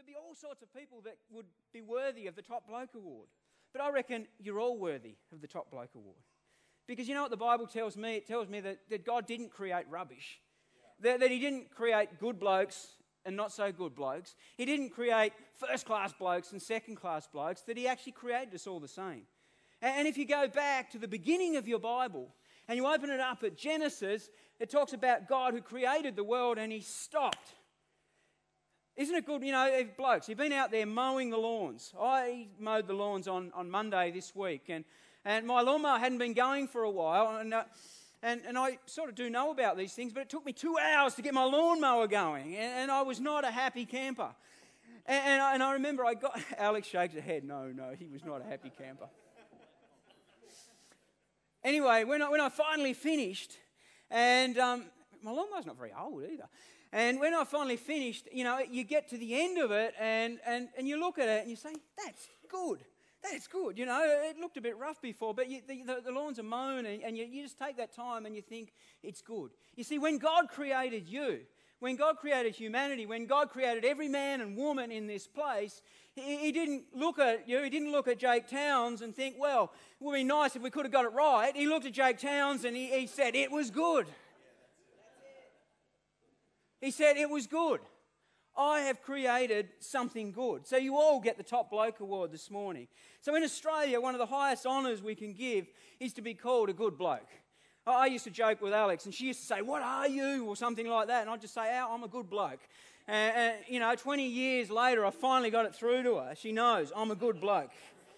there'd be all sorts of people that would be worthy of the Top Bloke Award. But I reckon you're all worthy of the Top Bloke Award. Because you know what the Bible tells me? It tells me that God didn't create rubbish. That he didn't create good blokes and not so good blokes. He didn't create first-class blokes and second-class blokes. That he actually created us all the same. And if you go back to the beginning of your Bible and you open it up at Genesis, it talks about God who created the world and he stopped. Isn't it good, blokes, you've been out there mowing the lawns. I mowed the lawns on Monday this week, and my lawnmower hadn't been going for a while, and I sort of do know about these things, but it took me 2 hours to get my lawnmower going, and I was not a happy camper. And I remember Alex shakes his head, no, he was not a happy camper. Anyway, when I finally finished, and my lawnmower's not very old either, and when I finally finished, you get to the end of it and you look at it and you say, that's good. That's good. It looked a bit rough before, but the lawns are mown and you just take that time and you think it's good. You see, when God created you, when God created humanity, when God created every man and woman in this place, he didn't look at you, he didn't look at Jake Towns and think, well, it would be nice if we could have got it right. He looked at Jake Towns and he said, it was good. He said, it was good. I have created something good. So you all get the Top Bloke Award this morning. So in Australia, one of the highest honours we can give is to be called a good bloke. I used to joke with Alex, and she used to say, what are you? Or something like that. And I'd just say, I'm a good bloke. 20 years later, I finally got it through to her. She knows I'm a good bloke.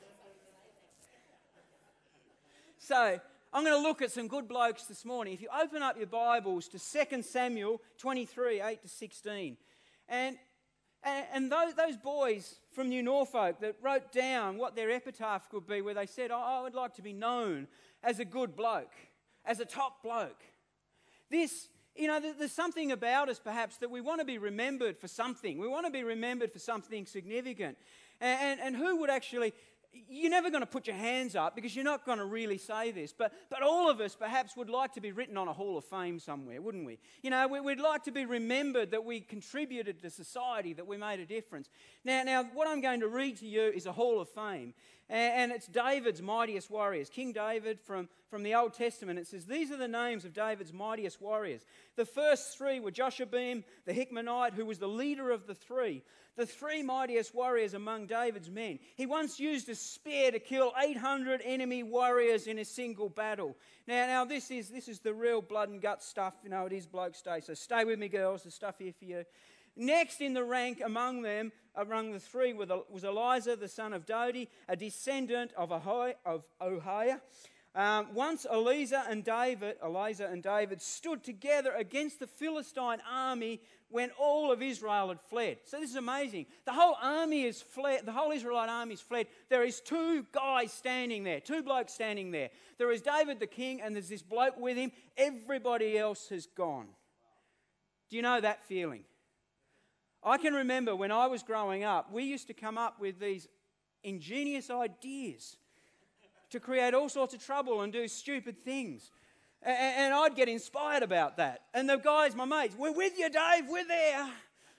So I'm going to look at some good blokes this morning. If you open up your Bibles to 2 Samuel 23, 8 to 16. And those boys from New Norfolk that wrote down what their epitaph could be, where they said, I would like to be known as a good bloke, as a top bloke. There's something about us perhaps that we want to be remembered for something. We want to be remembered for something significant. And who would actually... You're never going to put your hands up because you're not going to really say this. But all of us perhaps would like to be written on a Hall of Fame somewhere, wouldn't we? We'd like to be remembered that we contributed to society, that we made a difference. Now, what I'm going to read to you is a Hall of Fame. And it's David's mightiest warriors. King David from the Old Testament. It says, these are the names of David's mightiest warriors. The first three were Joshabim, the Hickmanite, who was the leader of the three. The three mightiest warriors among David's men. He once used a spear to kill 800 enemy warriors in a single battle. Now this is the real blood and guts stuff. It is bloke stay. So stay with me, girls. There's stuff here for you. Next in the rank among the three was Eliza, the son of Dodi, a descendant of Ohiah. Once Eliza and David stood together against the Philistine army when all of Israel had fled. So this is amazing. The whole army is fled. The whole Israelite army is fled. There is two guys standing there, two blokes standing there. There is David the king, and there's this bloke with him. Everybody else has gone. Do you know that feeling? I can remember when I was growing up, we used to come up with these ingenious ideas to create all sorts of trouble and do stupid things. And I'd get inspired about that. And the guys, my mates, we're with you, Dave, we're there.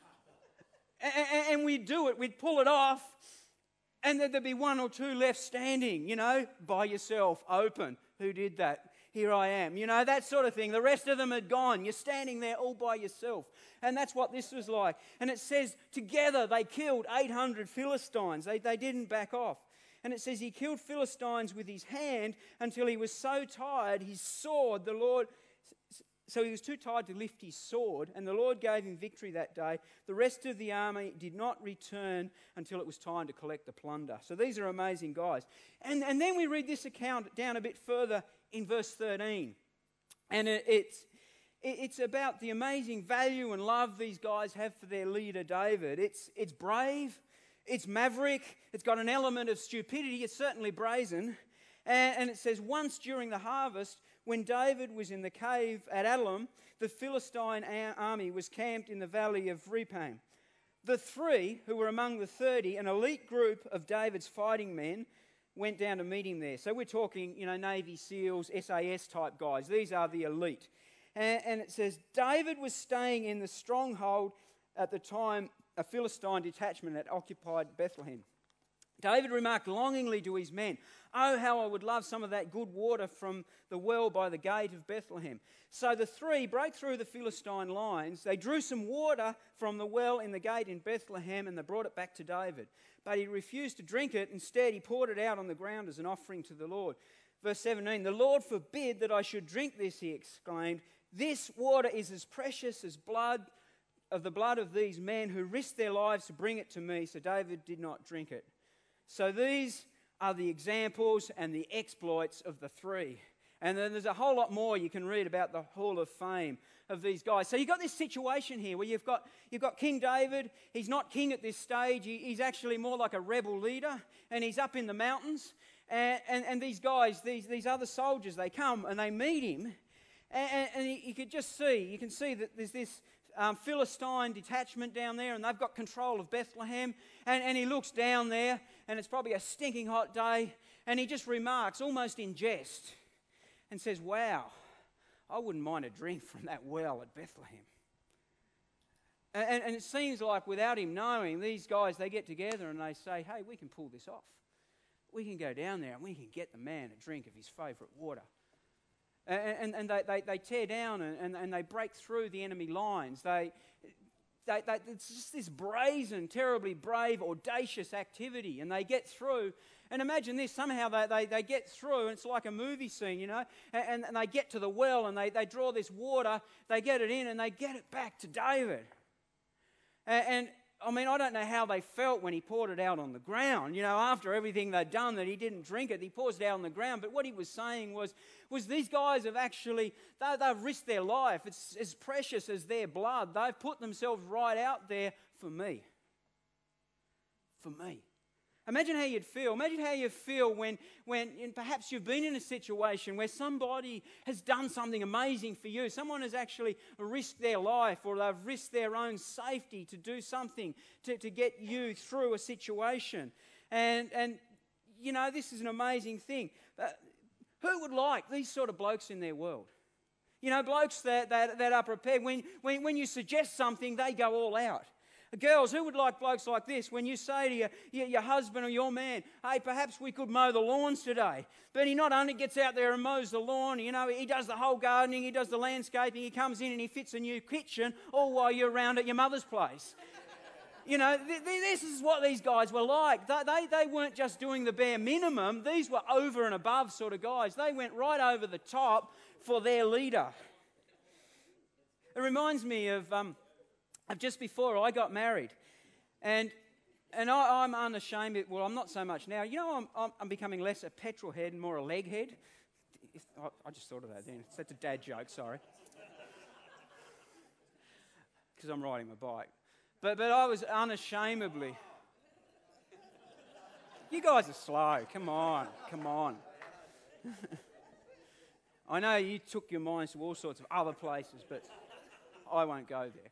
And we'd do it, we'd pull it off, and there'd be one or two left standing, by yourself, open. Who did that? Here I am. That sort of thing. The rest of them had gone. You're standing there all by yourself. And that's what this was like. And it says, together they killed 800 Philistines. They didn't back off. And it says he killed Philistines with his hand until he was so tired, his sword, so he was too tired to lift his sword, and the Lord gave him victory that day. The rest of the army did not return until it was time to collect the plunder. So these are amazing guys. And then we read this account down a bit further in verse 13. And it's about the amazing value and love these guys have for their leader, David. It's brave. It's maverick. It's got an element of stupidity. It's certainly brazen. And it says, once during the harvest, when David was in the cave at Adullam, the Philistine army was camped in the valley of Rephaim. The three, who were among the 30, an elite group of David's fighting men, went down to meet him there. So we're talking, Navy SEALs, SAS type guys. These are the elite. And it says, David was staying in the stronghold at the time a Philistine detachment that occupied Bethlehem. David remarked longingly to his men, "Oh, how I would love some of that good water from the well by the gate of Bethlehem." So the three broke through the Philistine lines. They drew some water from the well in the gate in Bethlehem and they brought it back to David. But he refused to drink it. Instead, he poured it out on the ground as an offering to the Lord. Verse 17, "The Lord forbid that I should drink this," he exclaimed. "This water is as precious as the blood of these men who risked their lives to bring it to me." So David did not drink it. So these are the examples and the exploits of the three. And then there's a whole lot more you can read about the Hall of Fame of these guys. So you've got this situation here where you've got King David. He's not king at this stage. He's actually more like a rebel leader, and he's up in the mountains. And these guys, these other soldiers, they come and they meet him. And you can see that there's this Philistine detachment down there, and they've got control of Bethlehem. And he looks down there, and it's probably a stinking hot day, and he just remarks, almost in jest, and says, "Wow, I wouldn't mind a drink from that well at Bethlehem." And it seems like without him knowing, these guys, they get together and they say, "Hey, we can pull this off. We can go down there and we can get the man a drink of his favourite water." And they tear down and they break through the enemy lines. It's just this brazen, terribly brave, audacious activity. And they get through. And imagine this, somehow they get through, and it's like a movie scene, you know. And they get to the well and they draw this water, they get it in and they get it back to David. And I mean, I don't know how they felt when he poured it out on the ground. You know, after everything they'd done, that he didn't drink it, he pours it out on the ground. But what he was saying was these guys have actually, they've risked their life. It's as precious as their blood. They've put themselves right out there for me. For me. Imagine how you'd feel. Imagine how you feel when perhaps you've been in a situation where somebody has done something amazing for you. Someone has actually risked their life, or they've risked their own safety to do something to get you through a situation. And you know, this is an amazing thing. Who would like these sort of blokes in their world? You know, blokes that are prepared. When you suggest something, they go all out. Girls, who would like blokes like this? When you say to your husband or your man, "Hey, perhaps we could mow the lawns today." But he not only gets out there and mows the lawn, you know, he does the whole gardening, he does the landscaping, he comes in and he fits a new kitchen, all while you're around at your mother's place. You know, this is what these guys were like. They weren't just doing the bare minimum. These were over and above sort of guys. They went right over the top for their leader. It reminds me of just before I got married, and I'm unashamed. Well, I'm not so much now. You know, I'm becoming less a petrol head and more a leg head. I just thought of that then. That's a dad joke. Sorry, because I'm riding my bike. But I was unashamedly. You guys are slow. Come on. I know you took your minds to all sorts of other places, but I won't go there.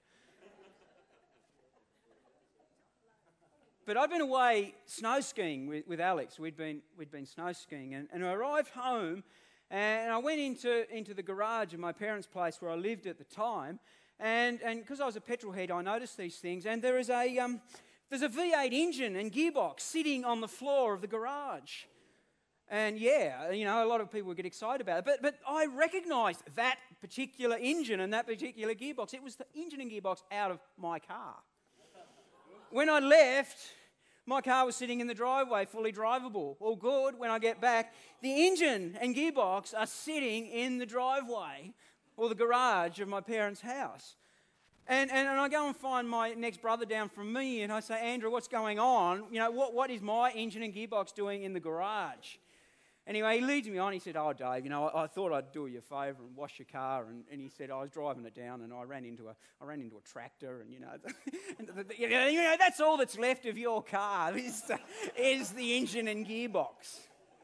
But I've been away snow skiing with Alex. We'd been snow skiing, and I arrived home, and I went into the garage of my parents' place where I lived at the time, and because I was a petrol head, I noticed these things. And there's a V8 engine and gearbox sitting on the floor of the garage, and yeah, you know, a lot of people would get excited about it. But I recognised that particular engine and that particular gearbox. It was the engine and gearbox out of my car. When I left, my car was sitting in the driveway, fully drivable, all good. When I get back, the engine and gearbox are sitting in the driveway or the garage of my parents' house. And I go and find my next brother down from me, and I say, "Andrew, what's going on? You know, what is my engine and gearbox doing in the garage?" Anyway, he leads me on. He said, "Oh, Dave, you know, I thought I'd do you a favour and wash your car." And he said, "I was driving it down and I ran into a tractor, and you know, that's all that's left of your car is the engine and gearbox."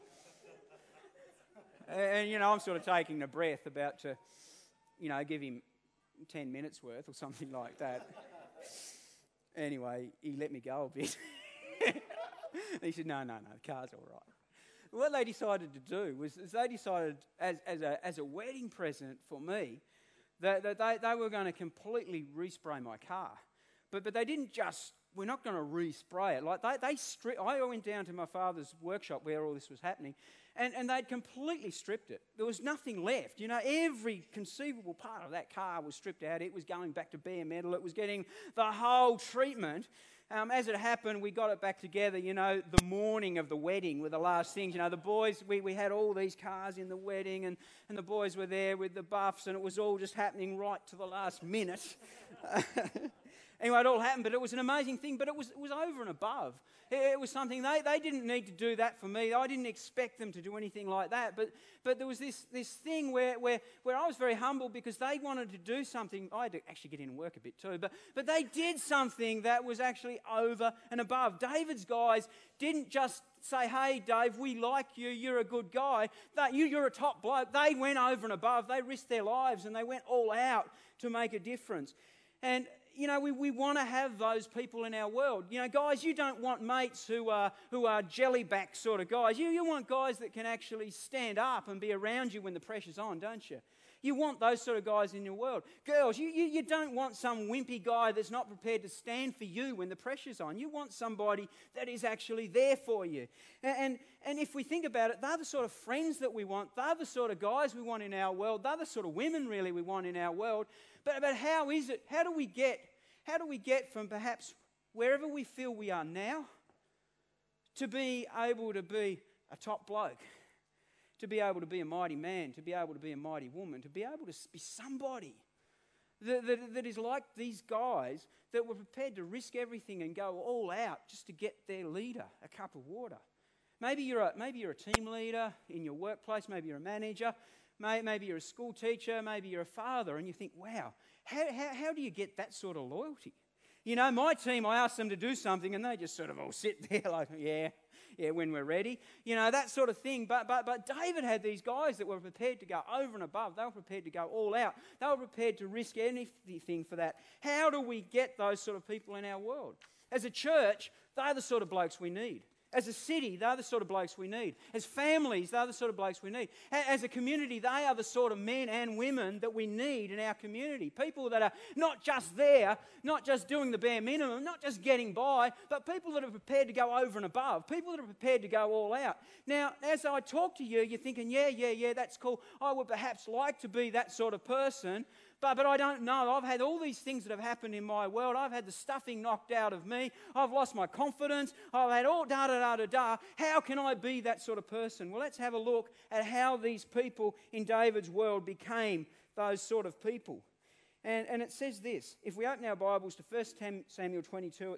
And you know, I'm sort of taking a breath, about to, you know, give him 10 minutes worth or something like that. Anyway, he let me go a bit. He said, "No, the car's all right." What they decided to do was they decided as a wedding present for me that they were going to completely respray my car. But they didn't just, we're not going to respray it. Like they stripped. I went down to my father's workshop where all this was happening, and they'd completely stripped it. There was nothing left. You know, every conceivable part of that car was stripped out. It was going back to bare metal. It was getting the whole treatment. As it happened, we got it back together, you know, the morning of the wedding were the last things. You know, the boys, we had all these cars in the wedding, and the boys were there with the buffs, and it was all just happening right to the last minute. Anyway, it all happened, but it was an amazing thing, but it was over and above. It was something, they didn't need to do that for me. I didn't expect them to do anything like that, but there was this thing where I was very humble because they wanted to do something. I had to actually get in and work a bit too, but they did something that was actually over and above. David's guys didn't just say, hey, Dave, we like you, you're a good guy, you're a top bloke. They went over and above. They risked their lives, and they went all out to make a difference. And you know, we want to have those people in our world. You know, guys, you don't want mates who are jellyback sort of guys. You want guys that can actually stand up and be around you when the pressure's on, don't you? You want those sort of guys in your world. Girls, you don't want some wimpy guy that's not prepared to stand for you when the pressure's on. You want somebody that is actually there for you. And if we think about it, they're the sort of friends that we want. They're the sort of guys we want in our world. They're the sort of women, really, we want in our world. But how is it? How do we get from perhaps wherever we feel we are now to be able to be a top bloke, to be able to be a mighty man, to be able to be a mighty woman, to be able to be somebody that is like these guys that were prepared to risk everything and go all out just to get their leader a cup of water? Maybe you're a team leader in your workplace. Maybe you're a manager. Maybe you're a school teacher, maybe you're a father, and you think, wow, how do you get that sort of loyalty? You know, my team, I ask them to do something, and they just sort of all sit there like, yeah, when we're ready. You know, that sort of thing. But David had these guys that were prepared to go over and above. They were prepared to go all out. They were prepared to risk anything for that. How do we get those sort of people in our world? As a church, they're the sort of blokes we need. As a city, they're the sort of blokes we need. As families, they're the sort of blokes we need. As a community, they are the sort of men and women that we need in our community. People that are not just there, not just doing the bare minimum, not just getting by, but people that are prepared to go over and above. People that are prepared to go all out. Now, as I talk to you, you're thinking, yeah, that's cool. I would perhaps like to be that sort of person. But I don't know. I've had all these things that have happened in my world. I've had the stuffing knocked out of me. I've lost my confidence. I've had all da-da-da-da-da. How can I be that sort of person? Well, let's have a look at how these people in David's world became those sort of people. And it says this. If we open our Bibles to 1 Samuel 22, it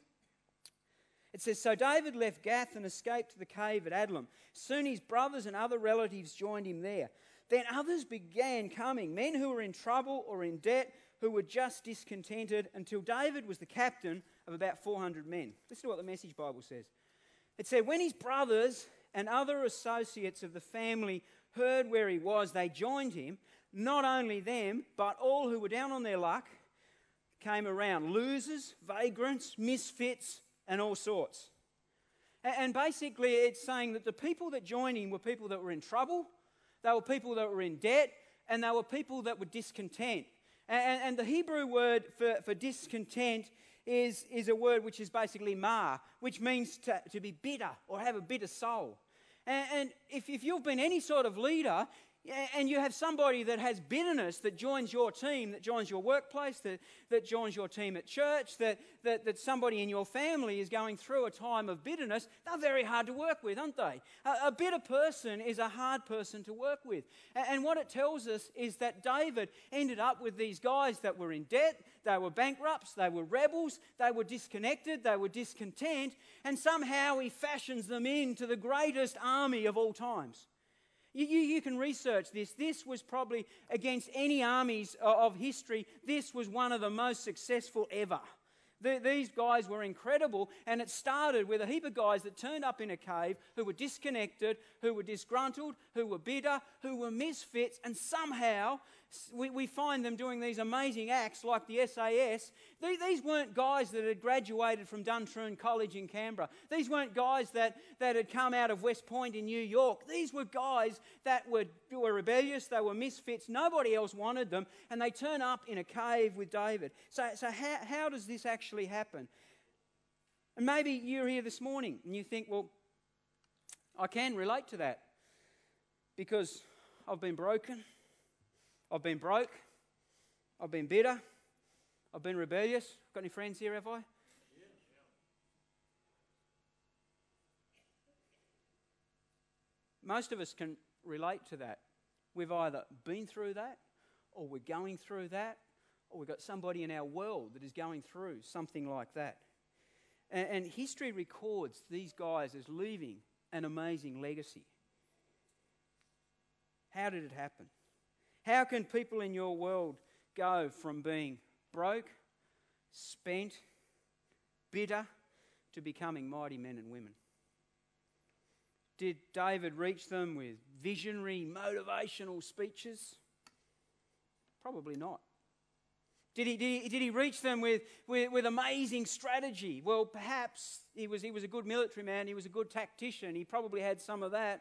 says, so David left Gath and escaped to the cave at Adullam. Soon his brothers and other relatives joined him there. Then others began coming, men who were in trouble or in debt, who were just discontented, until David was the captain of about 400 men. Listen to what the Message Bible says. It said, when his brothers and other associates of the family heard where he was, they joined him. Not only them, but all who were down on their luck came around. Losers, vagrants, misfits, and all sorts. And basically it's saying that the people that joined him were people that were in trouble. They were people that were in debt, and they were people that were discontent. And the Hebrew word for discontent is a word which is basically mar, which means to be bitter or have a bitter soul. And if you've been any sort of leader, and you have somebody that has bitterness that joins your team, that joins your workplace, that joins your team at church, that somebody in your family is going through a time of bitterness, they're very hard to work with, aren't they? A bitter person is a hard person to work with. And what it tells us is that David ended up with these guys that were in debt, they were bankrupts, they were rebels, they were disconnected, they were discontent, and somehow he fashions them into the greatest army of all times. You can research this. This was probably, against any armies of history, this was one of the most successful ever. These guys were incredible, and it started with a heap of guys that turned up in a cave who were disconnected, who were disgruntled, who were bitter, who were misfits, and somehow We find them doing these amazing acts like the SAS. These weren't guys that had graduated from Duntroon College in Canberra. These weren't guys that had come out of West Point in New York. These were guys that were rebellious, they were misfits, nobody else wanted them, and they turn up in a cave with David. So how does this actually happen? And maybe you're here this morning and you think, well, I can relate to that because I've been broken, I've been broke, I've been bitter, I've been rebellious. Got any friends here, have I? Most of us can relate to that. We've either been through that, or we're going through that, or we've got somebody in our world that is going through something like that. And history records these guys as leaving an amazing legacy. How did it happen? How can people in your world go from being broke, spent, bitter, to becoming mighty men and women? Did David reach them with visionary, motivational speeches? Probably not. Did he reach them with amazing strategy? Well, perhaps he was a good military man, he was a good tactician, he probably had some of that.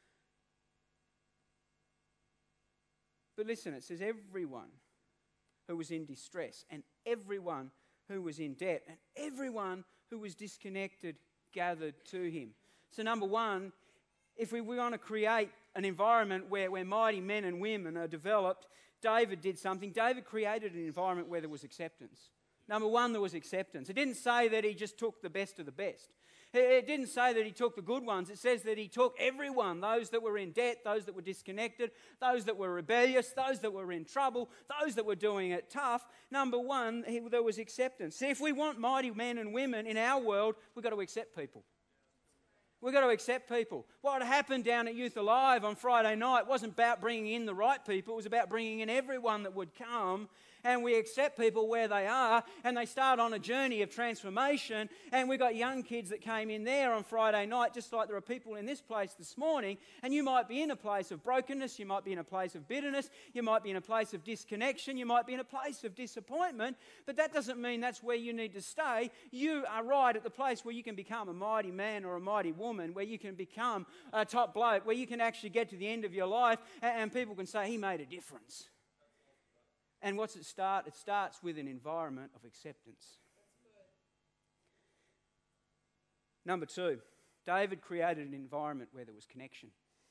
But listen, it says everyone who was in distress and everyone who was in debt and everyone who was disconnected gathered to him. So number one, if we want to create an environment where mighty men and women are developed, David did something. David created an environment where there was acceptance. Number one, there was acceptance. It didn't say that he just took the best of the best. It didn't say that he took the good ones. It says that he took everyone, those that were in debt, those that were disconnected, those that were rebellious, those that were in trouble, those that were doing it tough. Number one, there was acceptance. See, if we want mighty men and women in our world, we've got to accept people. We've got to accept people. What happened down at Youth Alive on Friday night wasn't about bringing in the right people. It was about bringing in everyone that would come. And we accept people where they are, and they start on a journey of transformation. And we got young kids that came in there on Friday night, just like there are people in this place this morning. And you might be in a place of brokenness, you might be in a place of bitterness, you might be in a place of disconnection, you might be in a place of disappointment. But that doesn't mean that's where you need to stay. You are right at the place where you can become a mighty man or a mighty woman, where you can become a top bloke, where you can actually get to the end of your life and people can say, he made a difference. And what's it start? It starts with an environment of acceptance. Number two, David created an environment where there was connection.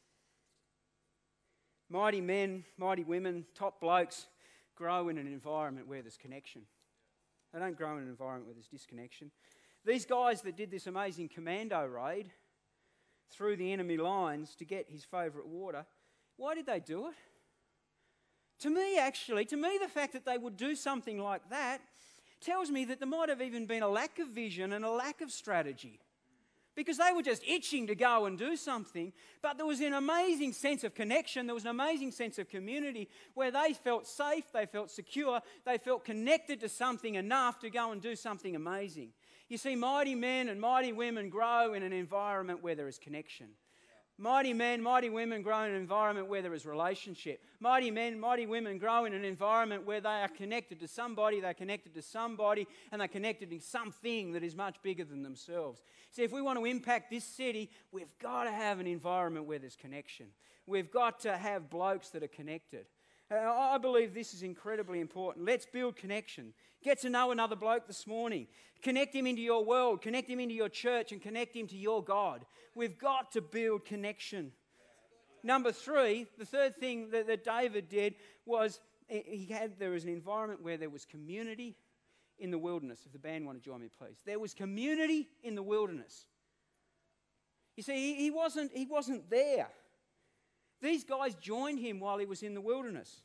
Mighty men, mighty women, top blokes grow in an environment where there's connection. They don't grow in an environment where there's disconnection. These guys that did this amazing commando raid through the enemy lines to get his favourite water, why did they do it? To me, the fact that they would do something like that tells me that there might have even been a lack of vision and a lack of strategy. Because they were just itching to go and do something, but there was an amazing sense of connection, there was an amazing sense of community where they felt safe, they felt secure, they felt connected to something enough to go and do something amazing. You see, mighty men and mighty women grow in an environment where there is connection. Mighty men, mighty women grow in an environment where there is relationship. Mighty men, mighty women grow in an environment where they are connected to somebody, and they're connected to something that is much bigger than themselves. See, if we want to impact this city, we've got to have an environment where there's connection. We've got to have blokes that are connected. I believe this is incredibly important. Let's build connection. Get to know another bloke this morning. Connect him into your world, connect him into your church, and connect him to your God. We've got to build connection. Number three, the third thing that David did was there was an environment where there was community in the wilderness. If the band want to join me, please. There was community in the wilderness. You see, he wasn't there. These guys joined him while he was in the wilderness.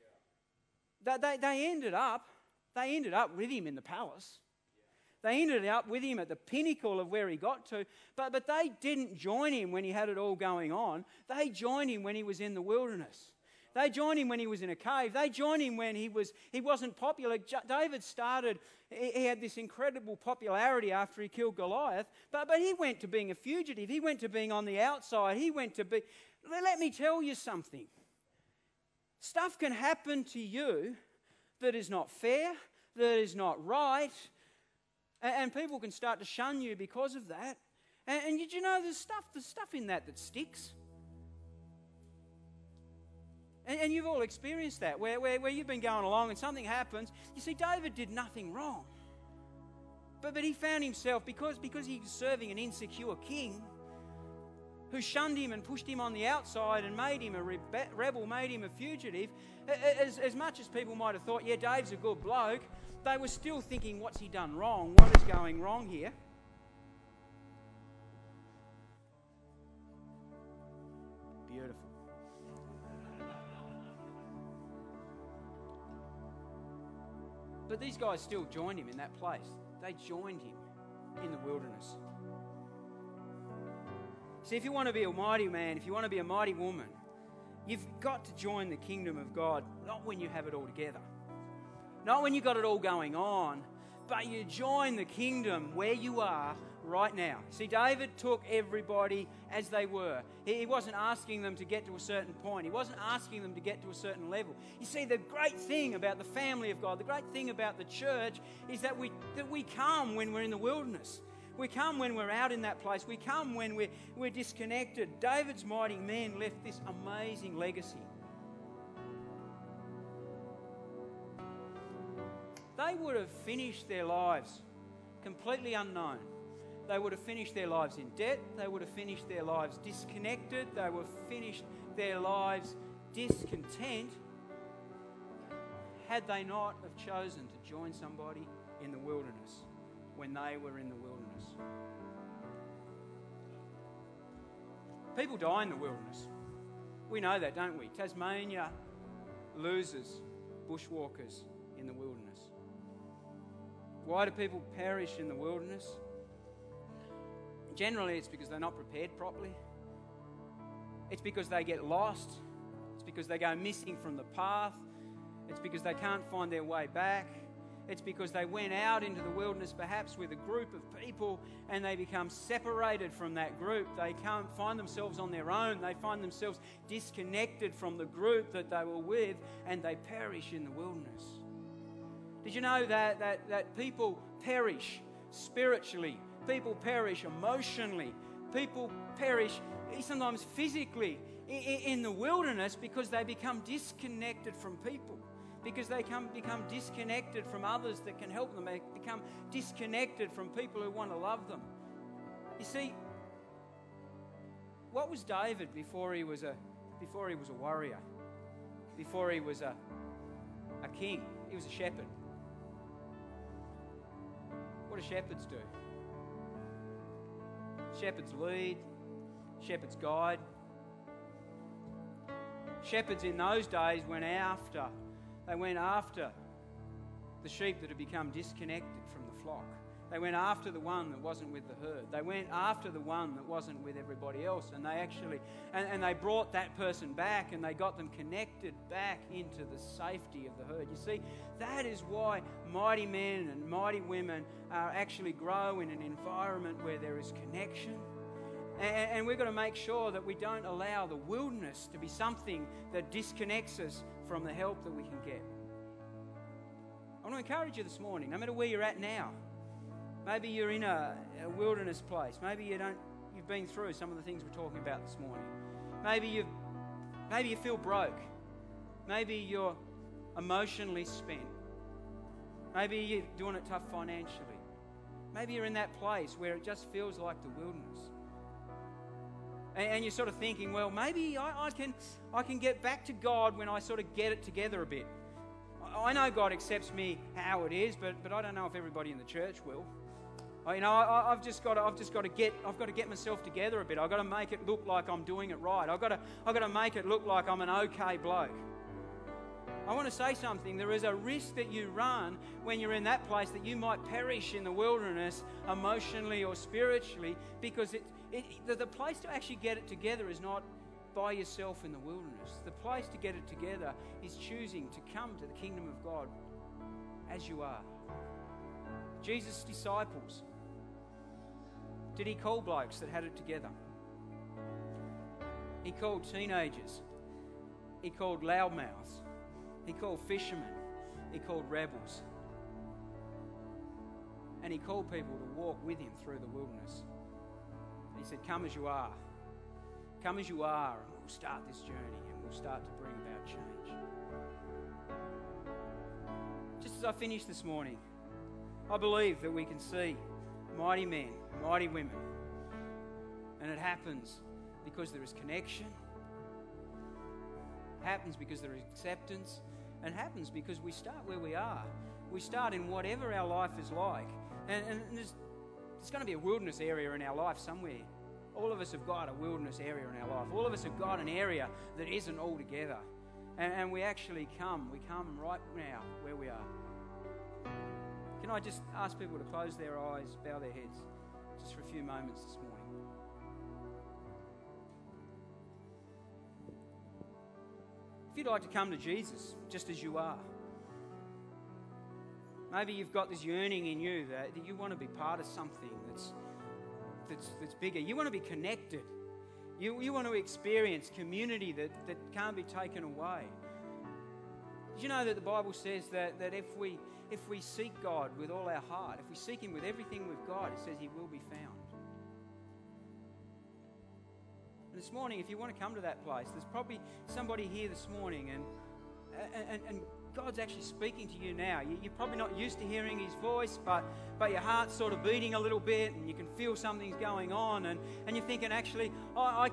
They ended up with him in the palace. They ended up with him at the pinnacle of where he got to. But they didn't join him when he had it all going on. They joined him when he was in the wilderness. They joined him when he was in a cave. They joined him when he wasn't popular. David he had this incredible popularity after he killed Goliath. But he went to being a fugitive. He went to being on the outside. Let me tell you something. Stuff can happen to you that is not fair, that is not right, and people can start to shun you because of that. And did you know there's stuff in that sticks? And you've all experienced that, where you've been going along and something happens. You see, David did nothing wrong. But he found himself, because he was serving an insecure king who shunned him and pushed him on the outside and made him a rebel, made him a fugitive. As much as people might have thought, yeah, Dave's a good bloke, they were still thinking, what's he done wrong? What is going wrong here? Beautiful. But these guys still joined him in that place. They joined him in the wilderness. See, if you want to be a mighty man, if you want to be a mighty woman, you've got to join the kingdom of God, not when you have it all together. Not when you've got it all going on, but you join the kingdom where you are right now. See, David took everybody as they were. He wasn't asking them to get to a certain point. He wasn't asking them to get to a certain level. You see, the great thing about the family of God, the great thing about the church, is that we come when we're in the wilderness. We come when we're out in that place. We come when we're disconnected. David's mighty men left this amazing legacy. They would have finished their lives completely unknown. They would have finished their lives in debt. They would have finished their lives disconnected. They would have finished their lives discontent had they not have chosen to join somebody in the wilderness when they were in the wilderness. People die in the wilderness. We know that, don't we? Tasmania loses bushwalkers in the wilderness. Why do people perish in the wilderness? Generally, it's because they're not prepared properly. It's because they get lost. It's because they go missing from the path. It's because they can't find their way back. It's because they went out into the wilderness perhaps with a group of people and they become separated from that group. They can't find themselves on their own. They find themselves disconnected from the group that they were with and they perish in the wilderness. Did you know that people perish spiritually? People perish emotionally. People perish sometimes physically in the wilderness because they become disconnected from people. Because they become disconnected from others that can help them. They become disconnected from people who want to love them. You see, what was David before he was a warrior? Before he was a king? He was a shepherd. What do shepherds do? Shepherds lead. Shepherds guide. Shepherds in those days went after the sheep that had become disconnected from the flock. They went after the one that wasn't with the herd. They went after the one that wasn't with everybody else. And they actually, and they brought that person back and they got them connected back into the safety of the herd. You see, that is why mighty men and mighty women actually grow in an environment where there is connection. And we've got to make sure that we don't allow the wilderness to be something that disconnects us from the help that we can get. I want to encourage you this morning, no matter where you're at now. Maybe you're in a wilderness place. Maybe you've been through some of the things we're talking about this morning. Maybe you feel broke. Maybe you're emotionally spent. Maybe you're doing it tough financially. Maybe you're in that place where it just feels like the wilderness. And you're sort of thinking, well, maybe I can get back to God when I sort of get it together a bit. I know God accepts me how it is, but I don't know if everybody in the church will. I've got to get myself together a bit. I've got to make it look like I'm doing it right. I've got to make it look like I'm an okay bloke. I want to say something. There is a risk that you run when you're in that place that you might perish in the wilderness emotionally or spiritually, because the place to actually get it together is not by yourself in the wilderness. The place to get it together is choosing to come to the kingdom of God as you are. Jesus' disciples, did he call blokes that had it together? He called teenagers. He called loudmouths. He called fishermen. He called rebels. And he called people to walk with him through the wilderness. And he said, come as you are. Come as you are, and we'll start this journey, and we'll start to bring about change. Just as I finish this morning, I believe that we can see mighty men, mighty women. And it happens because there is connection. It happens because there is acceptance. And it happens because we start where we are. We start in whatever our life is like. And there's going to be a wilderness area in our life somewhere. All of us have got a wilderness area in our life. All of us have got an area that isn't all together. And we actually come. We come right now where we are. Can I just ask people to close their eyes, bow their heads, just for a few moments this morning? If you'd like to come to Jesus just as you are, maybe you've got this yearning in you that you want to be part of something that's bigger. You want to be connected. You want to experience community that can't be taken away. Did you know that the Bible says that if we seek God with all our heart, if we seek Him with everything we've got, it says He will be found. And this morning, if you want to come to that place, there's probably somebody here this morning and God's actually speaking to you now. You're probably not used to hearing His voice, but your heart's sort of beating a little bit and you can feel something's going on and you're thinking, actually, I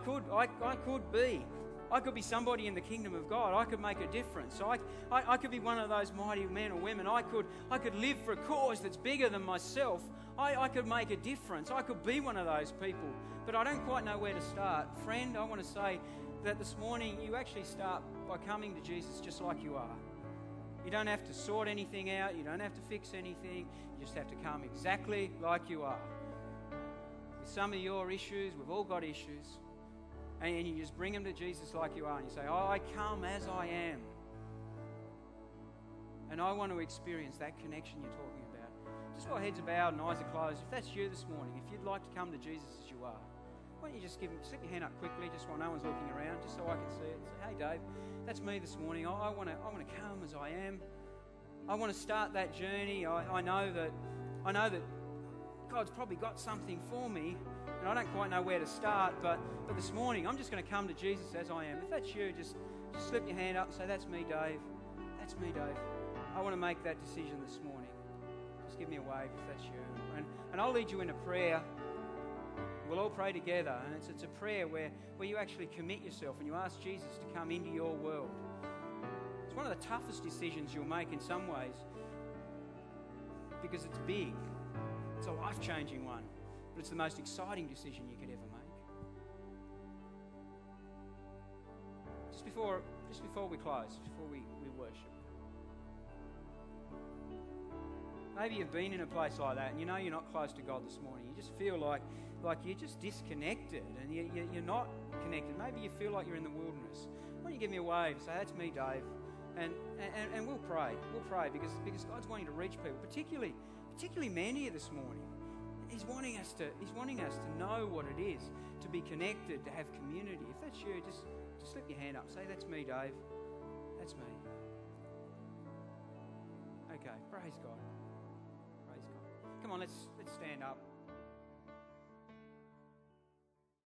could be somebody in the kingdom of God. I could make a difference. I could be one of those mighty men or women. I could live for a cause that's bigger than myself. I could make a difference. I could be one of those people. But I don't quite know where to start. Friend, I want to say that this morning you actually start by coming to Jesus just like you are. You don't have to sort anything out. You don't have to fix anything. You just have to come exactly like you are. With some of your issues, we've all got issues. And you just bring them to Jesus like you are. And you say, I come as I am. And I want to experience that connection you're talking about. Just while heads are bowed and eyes are closed, if that's you this morning, if you'd like to come to Jesus as you are, why don't you just slip your hand up quickly, just while no one's looking around, just so I can see it. Say, hey, Dave, that's me this morning. I want to come as I am. I want to start that journey. I know that God's probably got something for me, and I don't quite know where to start, but this morning I'm just going to come to Jesus as I am. If that's you, just slip your hand up and say, that's me, Dave. That's me, Dave. I want to make that decision this morning. Just give me a wave if that's you. And I'll lead you in a prayer. We'll all pray together, and it's a prayer where you actually commit yourself and you ask Jesus to come into your world. It's one of the toughest decisions you'll make in some ways because it's big. It's a life-changing one, but it's the most exciting decision you could ever make. Just before we close, before we worship, maybe you've been in a place like that and you know you're not close to God this morning. You just feel like you're just disconnected and you're not connected. Maybe you feel like you're in the wilderness. Why don't you give me a wave and say, that's me, Dave. And we'll pray. We'll pray because God's wanting to reach people, particularly men here this morning. He's wanting us to know what it is to be connected, to have community. If that's you, just slip your hand up. Say, that's me, Dave. That's me. Okay, praise God. Praise God. Come on, let's stand up.